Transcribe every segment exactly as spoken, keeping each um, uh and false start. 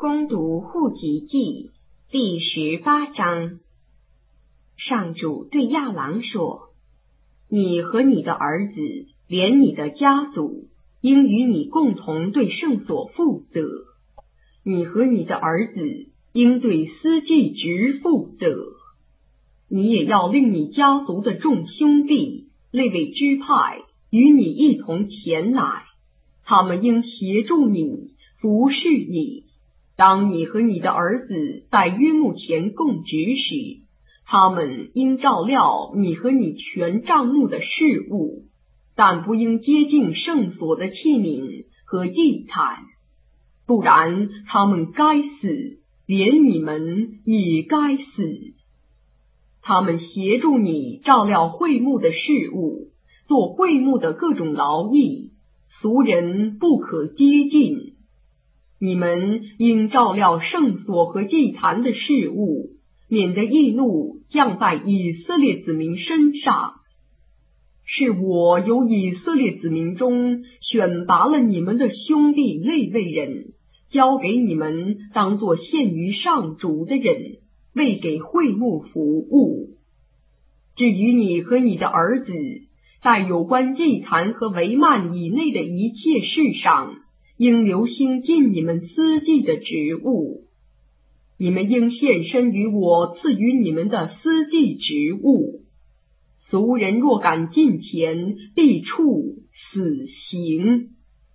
攻读户籍记第十八章。上主对亚郎说：你和你的儿子，连你的家族，应与你共同对圣所负责。你和你的儿子应对司祭职负责。你也要令你家族的众兄弟、利未支派与你一同前来，他们应协助你，服侍你。当你和你的儿子在约幕前供职时，他们应照料你和你全帐幕的事务，但不应接近圣所的器皿和祭坛，不然他们该死，连你们也该死。他们协助你照料会幕的事务，做会幕的各种劳役，俗人不可接近。你们应照料圣所和祭坛的事务，免得义怒降在以色列子民身上。是我由以色列子民中选拔了你们的兄弟利未人，交给你们当作献于上主的人，为给会幕服务。至于你和你的儿子，在有关祭坛和帷幔以内的一切事上，应留心尽你们司祭的职务。你们应献身于我赐予你们的司祭职务。俗人若敢近前，必处死刑。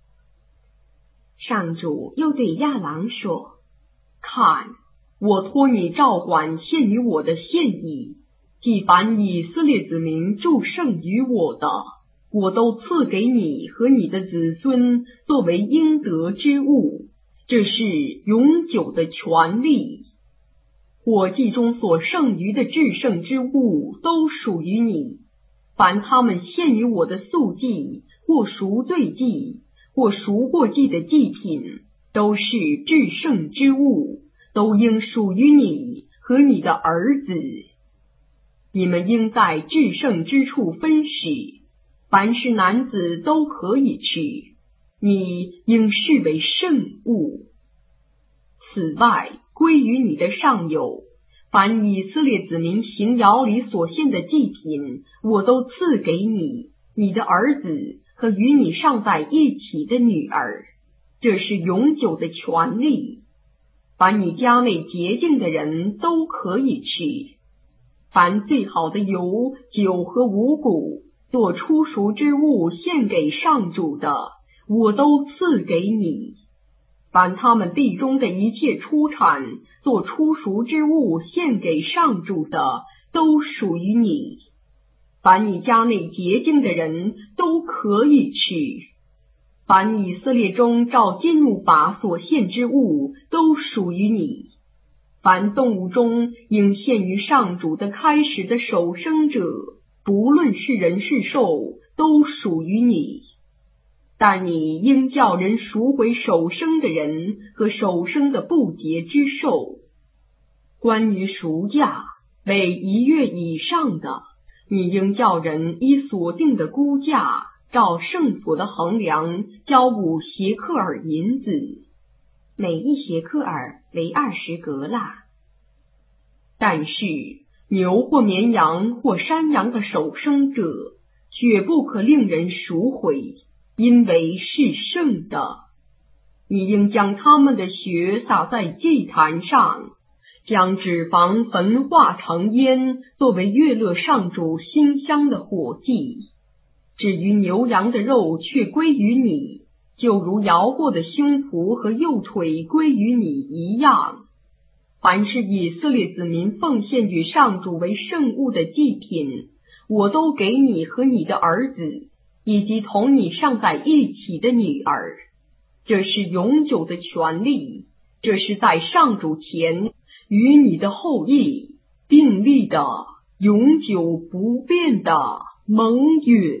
上主又对亚郎说：看，我托你照管献于我的献仪，即凡以色列子民祝圣于我的，我都赐给你和你的子孙作为应得之物，这是永久的权利。火祭中所剩余的至圣之物都属于你，凡他们献于我的素祭或赎罪祭或赎过祭的祭品，都是至圣之物，都应属于你和你的儿子。你们应在至圣之处分食，凡是男子都可以吃，你应视为圣物。此外，归于你的上有，凡以色列子民行摇里所献的祭品，我都赐给你、你的儿子和与你尚在一起的女儿，这是永久的权利。凡你家内洁净的人都可以吃。凡最好的油、酒和五谷做初熟之物献给上主的，我都赐给你。凡他们地中的一切出产做初熟之物献给上主的，都属于你。凡你家内洁净的人都可以吃。凡以色列中照金木法所献之物都属于你。凡动物中应献于上主的开始的首生者，不论是人是兽，都属于你。但你应叫人赎回首生的人和首生的不洁之兽。关于赎价，为一月以上的，你应叫人依所定的估价，照圣所的衡量，交五协克尔银子，每一协克尔为二十革拉。但是牛或绵羊或山羊的首生者，绝不可令人赎回，因为是圣的。你应将他们的血洒在祭坛上，将脂肪焚化成烟，作为悦乐上主馨香的火祭。至于牛羊的肉却归于你，就如摇过的胸脯和右腿归于你一样。凡是以色列子民奉献与上主为圣物的祭品，我都给你和你的儿子，以及同你尚在一起的女儿。这是永久的权利，这是在上主前与你的后裔订立的永久不变的盟约。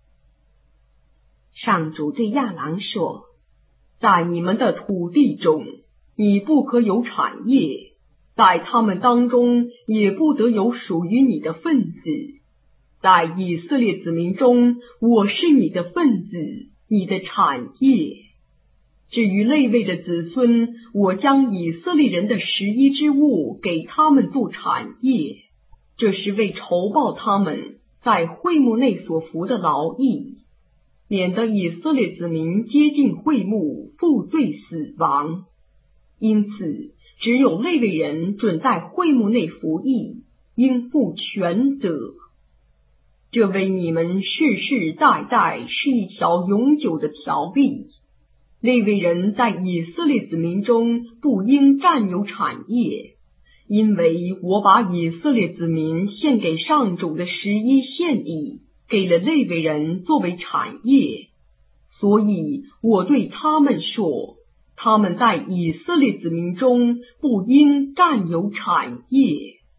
上主对亚郎说：在你们的土地中，你不可有产业，在他们当中也不得有属于你的分子。在以色列子民中，我是你的分子，你的产业。 至于利未的子孙，我将以色列人的十一之物给他们做产业，这是为酬报他们在会幕内所服的劳役，免得以色列子民接近会幕，负罪死亡。因此，只有利未人准在会幕内服役，应负全责。这为你们世世代代是一条永久的条例。利未人在以色列子民中不应占有产业，因为我把以色列子民献给上主的十一献以给了利未人作为产业，所以我对他们说，他们在以色列子民中不应占有产业。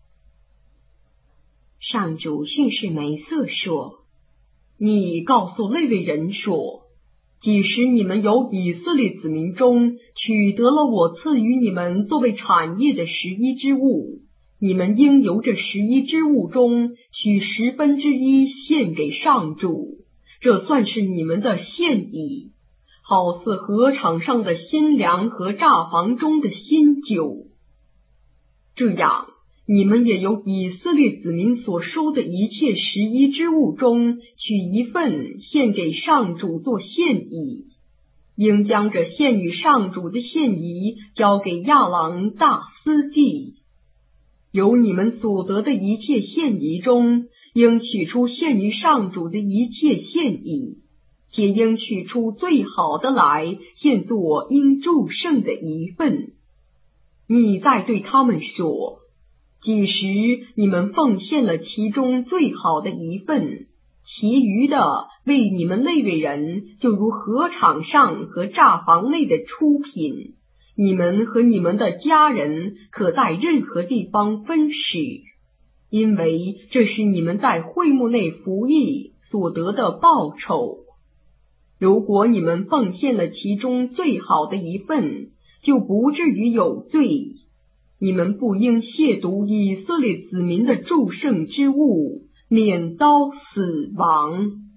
上主训示梅瑟说，你告诉利未人说，即使你们由以色列子民中取得了我赐予你们作为产业的十一之物，你们应由这十一之物中取十分之一献给上主，这算是你们的献以，好似禾场上的新粮和榨房中的新酒。这样，你们也由以色列子民所收的一切十一之物中取一份献给上主做献以，应将这献与上主的献仪交给亚郎大司祭。由你们所得的一切献仪中，应取出献于上主的一切献以，且应取出最好的来，献作应祝圣的一份。你再对他们说，即使你们奉献了其中最好的一份，其余的为你们利未人，就如禾场上和榨房内的出品，你们和你们的家人可在任何地方分食，因为这是你们在会幕内服役所得的报酬。如果你们奉献了其中最好的一份，就不至于有罪。你们不应亵渎以色列子民的祝圣之物，免遭死亡。